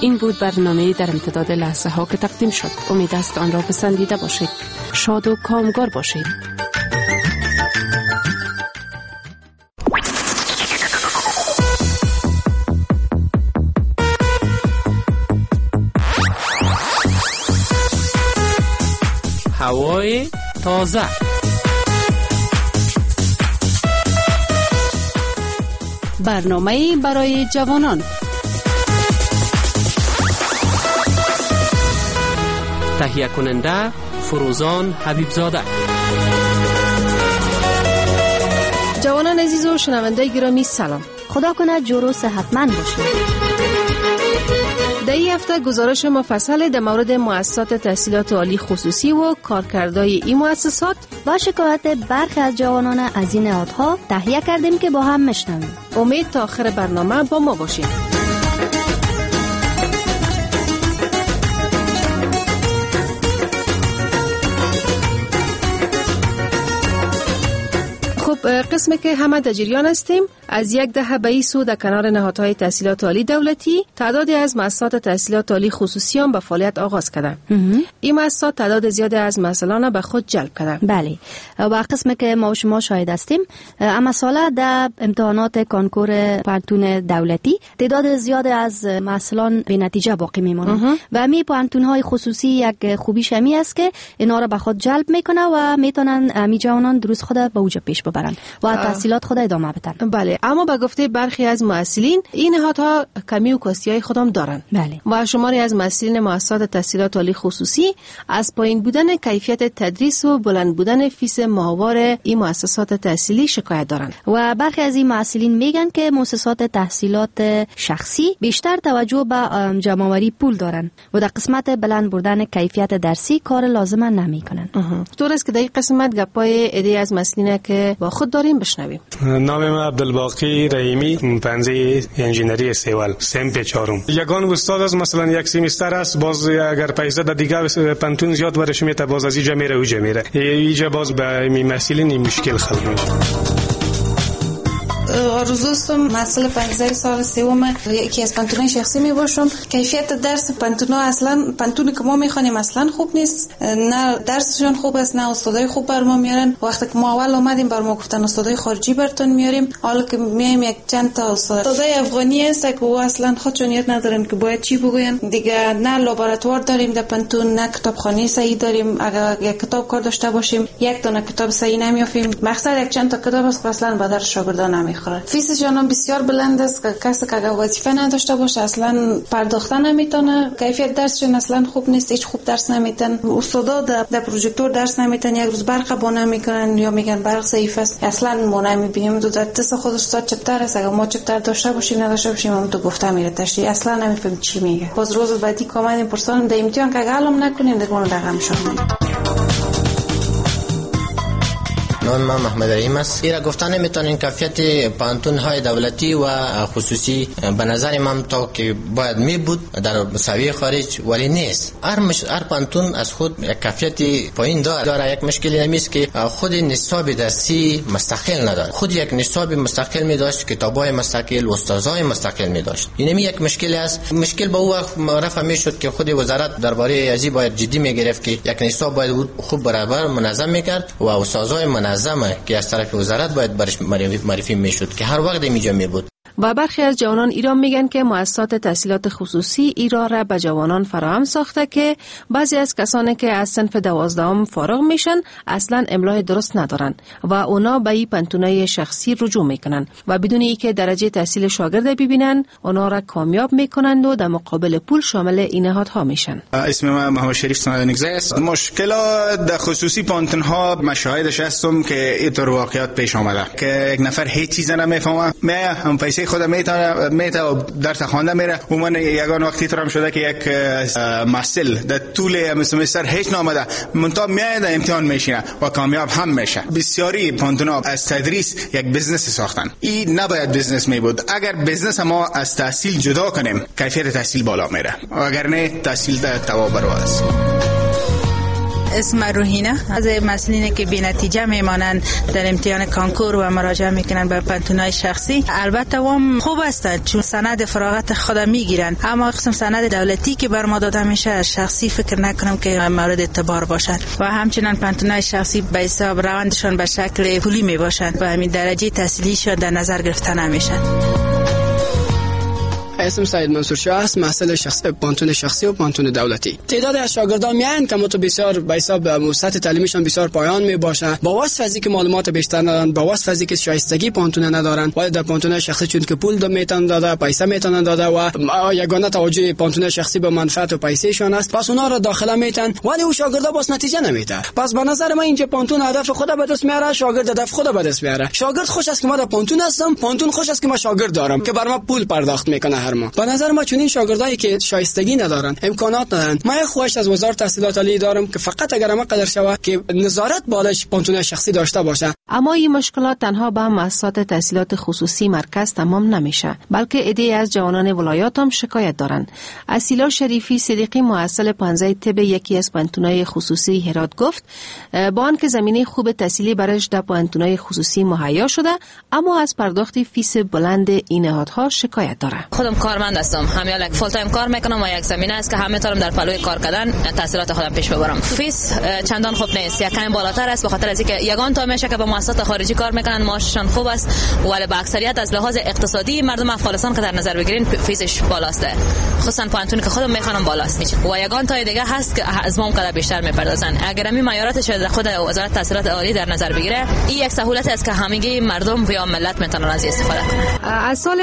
این بود برنامه در امتداد لحظه ها که تقدیم شد. امید است آن را پسندیده باشید. شاد و کامگار باشید. هوای تازه، برنامه برای جوانان، تهیه کننده فروزان حبیبزاده. جوانان عزیز و شنونده گرامی سلام. خدا کنه جور و صحتمند باشید. در این هفته گزارش مفصل در مورد مؤسسات تحصیلات عالی خصوصی و کارکردهای این مؤسسات و شکایت برخی از جوانان از این نهادها تهیه کردیم که با هم میشنویم. امید تا آخر برنامه با ما باشید. قسمی که همه در جریان هستیم، از یک دهه به این سو در کنار نهادهای تحصیلات عالی دولتی تعدادی از مؤسسات تحصیلات عالی خصوصی هم به فعالیت آغاز کردند. این مؤسسات تعداد زیادی از مسئولان به خود جلب کردند. بله، و قسمی که ما و شما شاهد هستیم، اما ساله در امتحانات کنکور پانتون دولتی تعداد زیاد از مسئولان به نتیجه باقی میمونند و می پانتون‌های خصوصی یک خوبیش همی است که اینا را به خود جلب میکنه و میتونن می جوانان دروس خود به اوج پیش ببرن و تحصیلات خود ادامه بدن. بله، اما به گفته برخی از مسئولین این نهادها کمی و کاستی‌های خودم دارن. بله. و شماری از مسئولین مؤسسات تحصیلات عالی خصوصی از پایین بودن کیفیت تدریس و بلند بودن فیس ماهوار این مؤسسات تحصیلی شکایت دارن. و برخی از این مسئولین میگن که مؤسسات تحصیلات شخصی بیشتر توجه به جمع‌آوری پول دارن و در قسمت بلند بردن کیفیت درسی کار لازم نمیکنن. طور است که در این قسمت گپای ایده از مسئولین که با خود داریم بشنویم. نام من عبدالباقی رحیمی، پنجه انجینری سیوال سمت 4. یگان استاد از مثلا یک سمستر است، باز اگر پیسه در دیگه پنتون زیاد ورش میته، باز از اینجا میره اوجا میره، اینجا باز به مسئولین مشکل خلق میشه. آرزوستم مسئله 15 سال سوم یکی از پانتونای شخصی می باشم. کیفیت درس پانتونا اصلا پانتونی که ما میخوانیم اصلا خوب نیست، نه درسشون خوب است نه استادای خوب بر ما میارن. وقتی که ما اول اومدیم بر ما گفتن استادای خارجی براتون میاریم، حالا که میایم یک چند تا استادای افغانی است که اصلا خودشون نیت ندارن که باید چی بگوین دیگه. نه لابراتوار داریم در پانتون، نه کتابخانه صحیح داریم. اگر یک کتاب کار داشته باشیم یک دونه کتاب صحیح نمیافیم. مقصد یک چند تا کتاب است اصلا به در شاگردان نمیخوره. فیسشون هم بسیار بلند است که کسی که وظیفه نداشته باشه اصلا پرداختن نمیتونه. کیفیت درسشون اصلا خوب نیست، هیچ خوب درس نمیتن. استادا در پروژکتور درس نمیتن، یک روز برق بنا میکنن یا میگن برق ضعیف است، اصلا ما نمیبینیم. تو در دست خود استاد چپتر است، اگه ما چپتر داشته باشیم نداشته باشیم هم تو گفته میره تشریح، اصلا نمیفهمیم چی میگه. باز روز بعدی کامل پرسان در امتحان که علم نکنیم دیگه اون رقم شون. نام من محمد رحیم است. ایرا گفتن نمیتونین کیفیت پانتون های دولتی و خصوصی به نظر من تا که باید می بود در مساوی خارج ولی نیست. هر پانتون از خود یک کیفیت پایین داره. یک مشکلی نمیست که خود نصاب درسی مستقل نداره. خود یک نصاب مستقل می داشت، کتابای مستقل، استادای مستقل می داشت. این یک مشکلی است. مشکل به او رفع می شد که خود وزارت درباره ازی باید جدی می گرفت که یک نصاب باید خوب برابر منظم می کرد و استادای منظمه که از طرف وزارت باید برش معرفی میشد که هر وقت اینجا می بود. و برخی از جوانان ایران میگن که مؤسسات تحصیلات خصوصی ایران را به جوانان فراهم ساخته که بعضی از کسانی که از صنف 12 فارغ میشن اصلا املای درست ندارن و اونا به این پانتونای شخصی رجوع میکنن و بدون اینکه درجه تحصیل شاگرد ببینن اونا را کامیاب میکنند و در مقابل پول شامل این نهادها میشن. اسم من محمد شریف سنگزی است. مشکلات در خصوصی پانتون ها مشاهدش هستم که اینطور واقعیت پیش آمده که یک نفر هیچ چیز نمیفهمه، هم پیسه خود میتا درس خوانده میره و من یگان وقتی ترم شده که یک محصل در طول سمستر هیچ نامده منتها میاد امتحان میشینه و کامیاب هم میشه. بسیاری پانتونا از تدریس یک بزنس ساختن. این نباید بزنس می بود. اگر بزنس ما از تحصیل جدا کنیم کیفیت تحصیل بالا میره، اگر نه تحصیل در توا برابر است. اسم روحینه. از مسئولینی که بی نتیجه میمانند در امتحان کانکور و مراجعه میکنن به پانتونای شخصی، البته هم خوب هستند چون سند فراغت خود میگیرن، اما قسم سند دولتی که بر ما داده میشه شخصی فکر نکنم که مورد اعتبار باشد و همچنین پانتونای شخصی به حساب روندشون به شکل پولی می باشند و همین درجه تحصیلیشون در نظر گرفته نمیشن. اسم سید منصور شاه است، مسئله شخصی پانتون شخصی و پانتون دولتی. تعداد از شاگردان میان که متو بسیار به حساب سطح تعلیمیشان بسیار پایان می باشه، با واسطه از اینکه معلومات بیشتر ندارن، با واسطه از اینکه شایستگی پانتون ندارن، ولی در پانتون شخصی چون که پول میتونن داده، پیسه میتونن داده و یگانه توجه پانتون شخصی به منفعت و پیسهشون است، پس اونا را داخله میتن، ولی او شاگردا باز نتیجه نمیده. پس به نظر من اینجا پانتون هدف خود به دست میاره، شاگرد هدف خود به دست میاره. شاگرد خوش است که ما در پانتون هستم، پانتون خوش است که ما شاگرد دارم که بر ما پول پرداخت میکنه هر ماه. به نظر من چون این شاگردایی که شایستگی ندارن، امکانات ندارن، من خواهش از وزارت تحصیلات عالی دارم که فقط اگر ما قدر شود که نظارت بالش پانتون شخصی داشته باشه. اما این مشکلات تنها به مؤسسات تحصیلات خصوصی مرکز تمام نمیشه، بلکه عده‌ای از جوانان ولایات هم شکایت دارن. اسیلا شریفی صدیقی مؤسسه پانزه طب یکی از پانتونای خصوصی هرات گفت با آنکه زمینه خوب تحصیلی برش در پانتونای خصوصی مهیا شده، اما از پرداخت فیس بلند این نهادها شکایت داره. خودم کارمند هستم، یک فول تایم کار میکنم و یک زمینه است که همه طورم در پلوی کار کردن تحصیلات خودم پیش ببرم. فیس چندان خوب نیست، یکم بالاتر است، به خاطر از اینکه یگان تا میشه که به مؤسسات خارجی کار میکنن معاششان خوب است، ولی به اکثریت از لحاظ اقتصادی مردم افغانستان که در نظر بگیرین فیسش بالاست، خصوصا پانتونی که خودم میخوام بالاست و یگان تا دیگه هست که از ما قدر بیشتر میپردازن. اگر می معیاراتش از خود وزارت تحصیلات عالی در نظر بگیره، این یک سهولت است که همگی مردم و ملت میتونن از استفاده کنن. از سال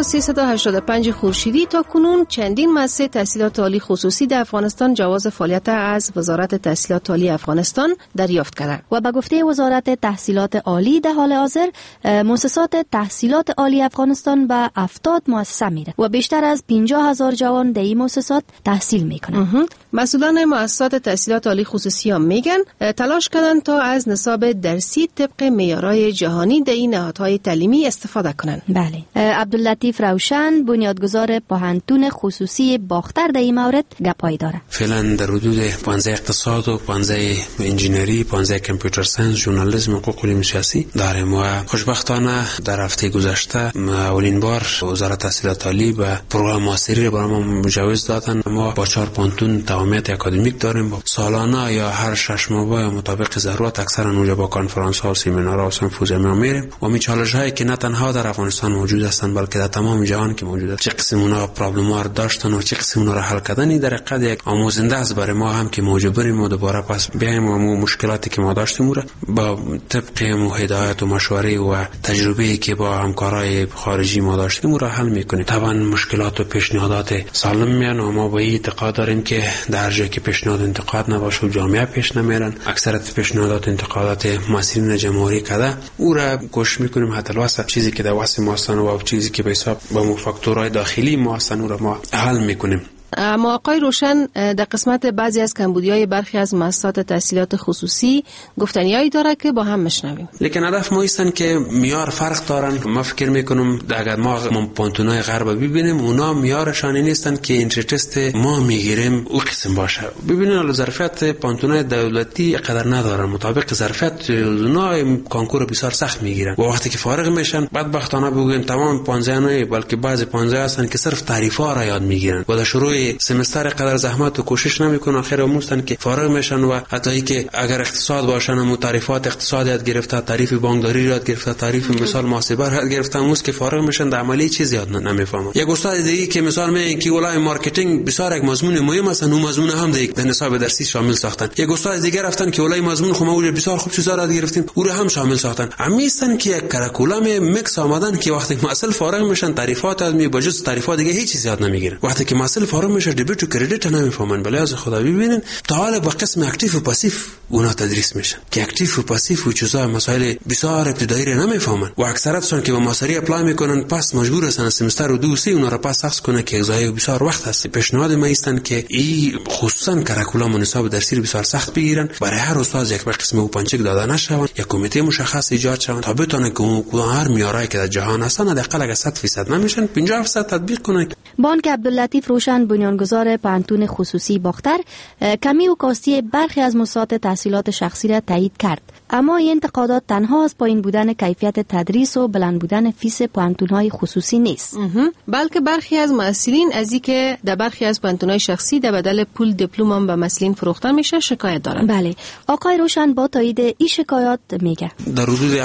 1385 خورشیدی تا کنون چندین مؤسسه تحصیلات عالی خصوصی در افغانستان جواز فعالیت از وزارت تحصیلات عالی افغانستان دریافت کرده و به گفته وزارت تحصیلات عالی در حال حاضر مؤسسات تحصیلات عالی افغانستان به 70 مؤسسه میره و بیشتر از 50,000 جوان در این مؤسسات تحصیل میکنن. مسئولان مؤسسات تحصیلات عالی خصوصی هم میگن تلاش کردن تا از نصاب درسی طبق معیارهای جهانی در این نهادهای تعلیمی استفاده کنن. بله. عبداللطیف روشن بنیادگذار پانتون خصوصی باختر در این مورد گپایی داره. فعلا در حدود 15 اقتصاد و 15 انجینری، 15 کامپیوتر ساینس، ژورنالیسم و حقوق علوم سیاسی داریم و خوشبختانه در هفته گذشته اولین بار وزارت تحصیلات عالی به پروگرام ماستری برای ما مجوز دادن. ما با 4 پانتون تمامیت اکادمیک داریم، با سالانه یا هر 6 ماه یا مطابق ضرورت اکثرا اونجا با کنفرانس ها و سمینارها و سمپوزیوم میریم و می چالش هایی که نه تنها در افغانستان موجود هستند بلکه در تمام جهان که موجود است، چه قسم اونا پرابلم ها داشتن و چه قسم اونا را حل کردن، در حقیقت یک آموزنده است برای ما هم که موجبریم و دوباره پس بیایم و مشکلاتی که ما داشتیم رو با طبق هدایت و مشوره و تجربه‌ای که با همکارای خارجی ما داشتیم را حل میکنیم. طبعا مشکلات و پیشنهادات سالم میان و ما با این اعتقاد داریم که در جایی که پیشنهاد انتقاد نباشه و جامعه پیش نمیرن، اکثریت پیشنهادات انتقادات مسئولین جمهوری کده او را گوش میکنیم حتی واسه چیزی که در واسه ما هستن و چیزی که به حساب با فاکتورهای داخلی ما هستن او را ما حل میکنیم. اما آقای روشن در قسمت بعضی از کمبودی‌های برخی از مؤسسات تحصیلات خصوصی گفتنیایی داره که با هم میشنویم. لیکن هدف ما ایستن که معیار فرق دارن. ما فکر میکنم اگر ما پانتونای غرب ببینیم اونا معیارشان نیستن که اینترست ما میگیریم او قسم باشه. ببینین ظرفیت پانتونای دولتی قدر ندارن، مطابق ظرفیت اونا کانکور بسیار سخت میگیرن و وقتی که فارغ میشن بدبختانه بگویم تمام 15 نه بلکه بعضی 15 هستن که صرف تعریف‌ها را یاد میگیرن و در شروع سمستر قدر زحمت و کوشش نمیکنن، آخر آموزتن که فارغ میشن و حتی ای که اگر اقتصاد باشن و تعریفات اقتصاد یاد گرفته، تعریف بانکداری یاد گرفته، تعریف مثال محاسبه یاد گرفته، امروز که فارغ میشن در عملی چیزی یاد نمیفهمن. یک استاد دیگه که مثال میگه که ولای مارکتینگ بسیار یک مضمون مهم است، اون مضمون هم در نصاب درسی شامل ساختن. یک استاد دیگه رفتن که ولای مضمون خو ما بسیار خوب چیزا یاد گرفتیم او رو هم شامل ساختن. همیستن که یک کراکولم میکس آمدن که وقتی مسئله فارغ میشن تعریفات یاد می بجز تعریفات دیگه هیچ چیز یاد نمیگیرن. وقتی که مسئله فارغ میشه دبیت و کردیت نمیفهمن. بله از خدا ببینین تا حالا با قسم اکتیو و پاسیو اونا تدریس میشن که اکتیو و پاسیو و چیزا مسائل بسیار ابتدایی رو نمیفهمن و اکثرتشون که با ماستری اپلای میکنن پس مجبور هستن سمستر و 2 3 اونا رو پس سخت کنه که ضایع بسیار وقت هست. پیشنهاد ما ایستن که این خصوصا کراکولام و نصاب درسی رو بسیار سخت بگیرن، برای هر استاد یک قسم و پنچک داده نشون، یک کمیته مشخص ایجاد شون تا بتونه که هر معیارایی که در جهان هستن حداقل اگه 100% نمیشن 50% تطبیق کنن. بانک عبداللطیف روشن بنیانگذار پانتون خصوصی باختر کمی و کاستی برخی از موسسات تحصیلات شخصی را تایید کرد. اما این انتقادات تنها از پایین بودن کیفیت تدریس و بلند بودن فیس پانتون‌های خصوصی نیست، بلکه برخی از مسئولین از اینکه در برخی از پانتون‌های شخصی در بدل پول دیپلم هم به مسئولین فروخته میشه شکایت دارن. بله، آقای روشن با تایید این شکایات میگه در حدود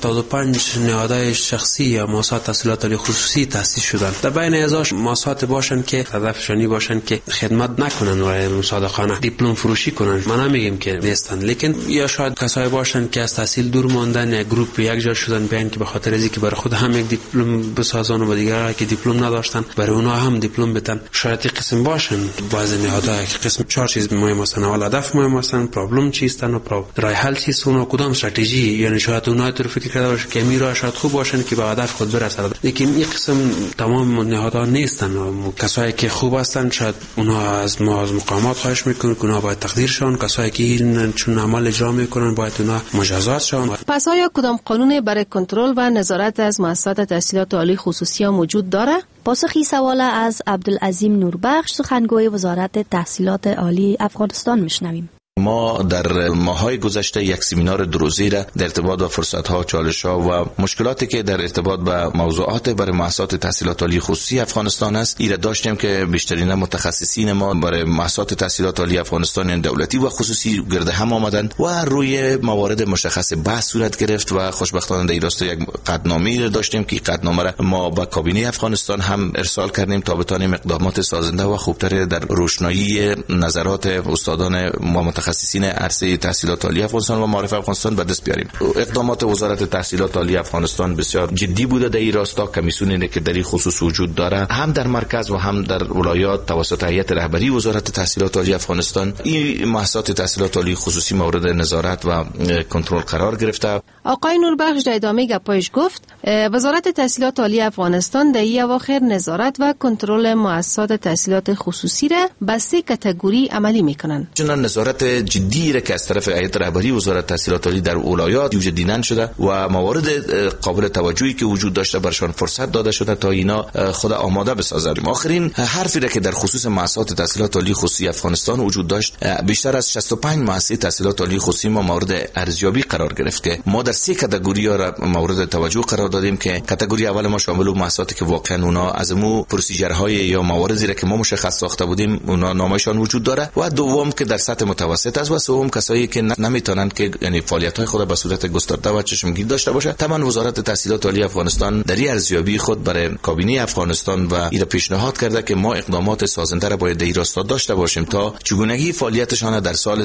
70-75 نهادهای شخصی یا مؤسسات تحصیلات عالی خصوصی تأسیس شدن. در بین ازاش مؤسسات باشن که هدفشانی باشن که خدمت نکنن و مصادقانه دیپلم فروشی کنن. ما نمیگیم که نیستن، لیکن یا شاید کسایی باشن که از تحصیل دور ماندن یا گروپ یک جا شدن بیان که به خاطر از اینکه برای خود هم یک دیپلم بسازن و دیگران که دیپلم نداشتن برای اونها هم دیپلم بدن. شاید این قسم باشن. بعضی نهادها که قسم 4 چیز مهم هستن. اول هدف مهم هستن، پرابلم چیستن و راه حل چیست و کدام استراتژی، یعنی شاید اونها تو فکر کرده باشه که میرا شاید خوب باشن که به هدف خود برسند. لیکن این قسم تمام نهادها نیستن. کسایی که خوب هستن شاید اونها از مقامات خواهش میکنن که اونها باید تقدیر شون، کسایی که این چون عمل اجرا میکنن باید اونها مجازات شون. پس آیا کدام قانون برای کنترل و نظارت از مؤسسات تحصیلات عالی خصوصی موجود داره؟ پاسخی سوال از عبدالعظیم نوربخش، سخنگوی وزارت تحصیلات عالی افغانستان میشنویم. ما در ماهای گذشته یک سمینار دروزی را در ارتباط با فرصت‌ها، چالش‌ها و مشکلاتی که در ارتباط با موضوعات برای مؤسسات تحصیلات عالی خصوصی افغانستان است ایرا داشتیم که بیشترین متخصصین ما برای مؤسسات تحصیلات عالی افغانستان دولتی و خصوصی گرد هم آمدند و روی موارد مشخص بحث صورت گرفت و خوشبختانه در این راستا یک قطعنامه‌ای را داشتیم که قطعنامه را ما با کابینه افغانستان هم ارسال کردیم تا بتوانیم اقدامات سازنده و خوبتر در روشنایی نظرات استادان متخصصین عرصه تحصیلات عالی افغانستان و معارف افغانستان به دست بیاریم. اقدامات وزارت تحصیلات عالی افغانستان بسیار جدی بوده در این راستا. کمیسیونی که در این خصوص وجود داره هم در مرکز و هم در ولایات توسط هیئت رهبری وزارت تحصیلات عالی افغانستان این مؤسسات تحصیلات عالی خصوصی مورد نظارت و کنترل قرار گرفته. آقای نوربخش در ادامه گپایش گفت وزارت تحصیلات عالی افغانستان در این اواخر نظارت و کنترل مؤسسات تحصیلات خصوصی را به 3 کاتگوری عملی میکنند. چنان نظارت جدی را که از طرف هیئت رهبری وزارت تحصیلات عالی در ولایات دیدن شده و موارد قابل توجهی که وجود داشته برشان فرصت داده شده تا اینا خود آماده بسازند. آخرین حرفی را که در خصوص مؤسسات تحصیلات عالی خصوصی افغانستان وجود داشت، بیشتر از 65 مؤسسه تحصیلات عالی خصوصی ما مورد ارزیابی قرار گرفت که ما در 3 کاتگوری را مورد توجه قرار دادیم که کاتگوری اول ما شامل مؤسساتی که واقعا اونا از مو پروسیجرهای یا مواردی را که ما مشخص ساخته بودیم اونا نامشان وجود داره و دوم که در سطح متوسط است و سوم کسایی که نمیتونن که یعنی فعالیت‌های خود به صورت گسترده و چشمگیر داشته باشه. طبعا وزارت تحصیلات عالی افغانستان در این ارزیابی خود برای کابینه افغانستان و ایرا پیشنهاد کرده که ما اقدامات سازنده را باید در راستا داشته باشیم تا چگونگی فعالیتشان در سال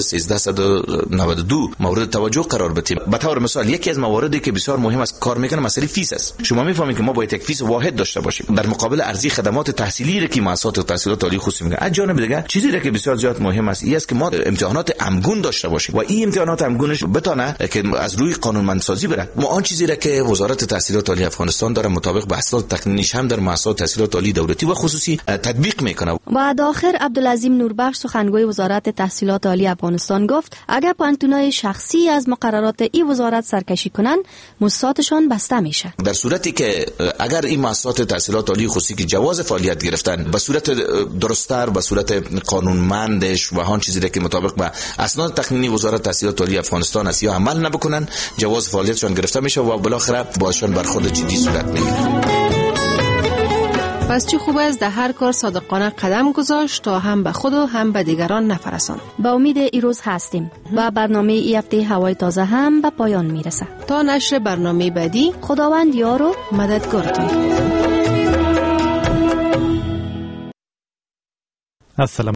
1392 مورد توجه قرار بدیم. به طور مثال یکی از مواردی که بسیار مهم است کار میکنه مسئله فیس است. شما میفهمید که ما باید یک فیس واحد داشته باشیم در مقابل ارزی خدمات تحصیلی را که مؤسسات تحصیلات عالی خصوصی میگن. از جانب دیگه چیزی را که بسیار زیاد مهم است این است که ما امتحانات عمگون داشته باشیم و این امتحانات عمگونش بتونه که از روی قانونمندسازی بره. ما آن چیزی را که وزارت تحصیلات عالی افغانستان داره مطابق به اسناد تقنینیش هم در مؤسسات تحصیلات عالی دولتی و خصوصی تطبیق میکنه. بعد آخر عبدالعظیم نوربخش سخنگوی وزارت تحصیلات عالی افغانستان گفت اگر پانتونای شخصی از مقررات این وزارت سرکشی کنن مؤسساتشان بسته میشه. در صورتی که اگر این مؤسسات تحصیلات عالی خصوصی که جواز فعالیت گرفتن به صورت درست‌تر به صورت قانونمندش و هان چیزی را که مطابق به اسناد تقنینی وزارت تحصیلات عالی افغانستان است یا عمل نبکنن جواز فعالیتشان گرفته میشه و بالاخره باشون برخورد جدی صورت میگیره. پس چه خوب است در هر کار صادقانه قدم گذاشت تا هم به خود و هم به دیگران نفرسان. با امید ایروز هستیم و برنامه ای هفته هوای تازه هم به پایان میرسه. تا نشر برنامه بعدی خداوند یار و مددگارتون. السلام